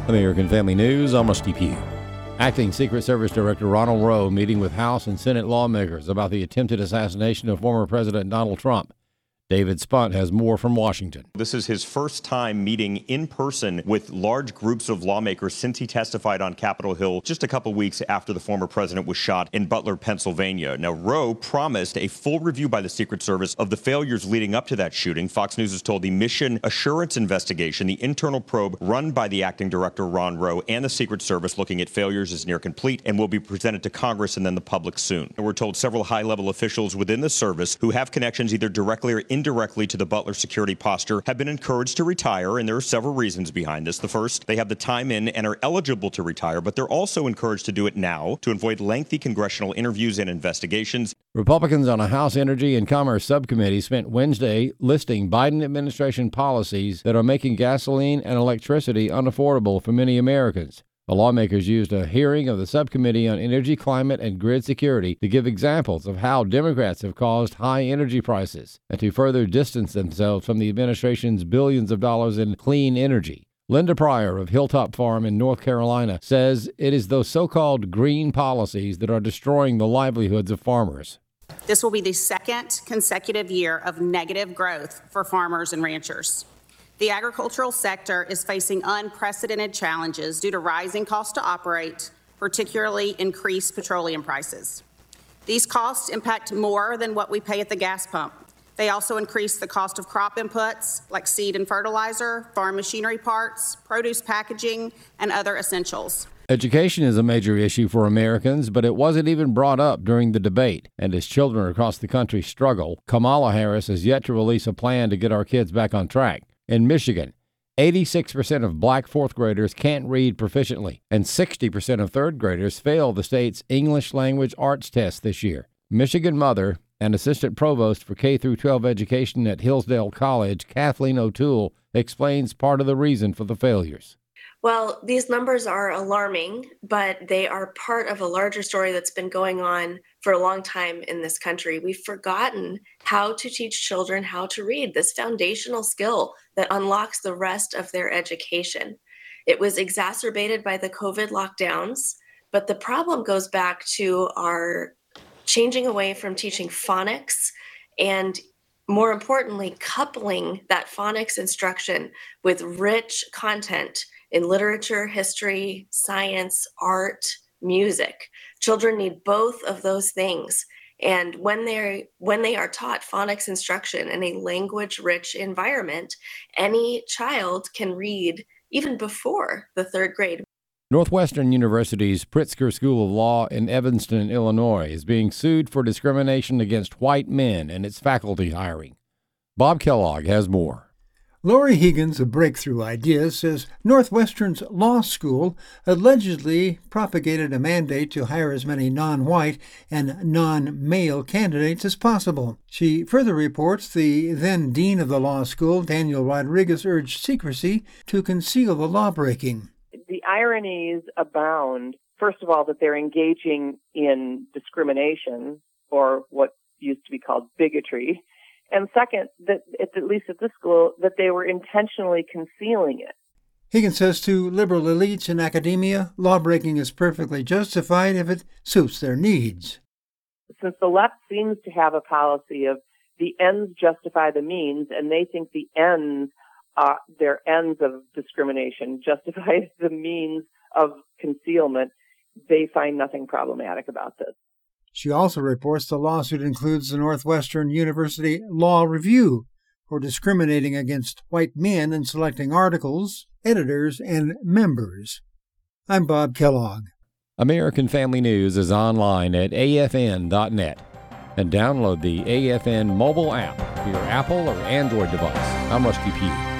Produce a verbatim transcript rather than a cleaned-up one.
American Family News, I'm Rusty Pugh. Acting Secret Service Director Ronald Rowe meeting with House and Senate lawmakers about the attempted assassination of former President Donald Trump. David Spunt has more from Washington. This is his first time meeting in person with large groups of lawmakers since he testified on Capitol Hill just a couple weeks after the former president was shot in Butler, Pennsylvania. Now, Rowe promised a full review by the Secret Service of the failures leading up to that shooting. Fox News is told the mission assurance investigation, the internal probe run by the acting director, Ron Rowe, and the Secret Service looking at failures is near complete and will be presented to Congress and then the public soon. And we're told several high-level officials within the service who have connections either directly or indirectly to the Butler security posture have been encouraged to retire, and there are several reasons behind this. The first, they have the time in and are eligible to retire, but they're also encouraged to do it now to avoid lengthy congressional interviews and investigations. Republicans on a House Energy and Commerce subcommittee spent Wednesday listing Biden administration policies that are making gasoline and electricity unaffordable for many Americans. The lawmakers used a hearing of the Subcommittee on Energy, Climate, and Grid Security to give examples of how Democrats have caused high energy prices and to further distance themselves from the administration's billions of dollars in clean energy. Linda Pryor of Hilltop Farm in North Carolina says it is those so-called green policies that are destroying the livelihoods of farmers. This will be the second consecutive year of negative growth for farmers and ranchers. The agricultural sector is facing unprecedented challenges due to rising costs to operate, particularly increased petroleum prices. These costs impact more than what we pay at the gas pump. They also increase the cost of crop inputs like seed and fertilizer, farm machinery parts, produce packaging, and other essentials. Education is a major issue for Americans, but it wasn't even brought up during the debate. And as children across the country struggle, Kamala Harris has yet to release a plan to get our kids back on track. In Michigan, eighty-six percent of black fourth graders can't read proficiently, and sixty percent of third graders fail the state's English language arts test this year. Michigan mother and assistant provost for K through twelve education at Hillsdale College, Kathleen O'Toole, explains part of the reason for the failures. Well, these numbers are alarming, but they are part of a larger story that's been going on for a long time in this country. We've forgotten how to teach children how to read, this foundational skill that unlocks the rest of their education. It was exacerbated by the COVID lockdowns, but the problem goes back to our changing away from teaching phonics and, more importantly, coupling that phonics instruction with rich content in literature, history, science, art, music. Children need both of those things. And when they when they are taught phonics instruction in a language-rich environment, any child can read even before the third grade. Northwestern University's Pritzker School of Law in Evanston, Illinois, is being sued for discrimination against white men in its faculty hiring. Bob Kellogg has more. Lori Higgins of Breakthrough Ideas says Northwestern's law school allegedly propagated a mandate to hire as many non-white and non-male candidates as possible. She further reports the then dean of the law school, Daniel Rodriguez, urged secrecy to conceal the lawbreaking. The ironies abound, first of all, that they're engaging in discrimination, or what used to be called bigotry. And second, that at least at this school, that they were intentionally concealing it. Higgins says to liberal elites in academia, lawbreaking is perfectly justified if it suits their needs. Since the left seems to have a policy of the ends justify the means, and they think the ends, uh, their ends of discrimination justify the means of concealment, they find nothing problematic about this. She also reports the lawsuit includes the Northwestern University Law Review for discriminating against white men in selecting articles, editors, and members. I'm Bob Kellogg. American Family News is online at A F N dot net and download the A F N mobile app for your Apple or Android device. I'm Rusty Pugh.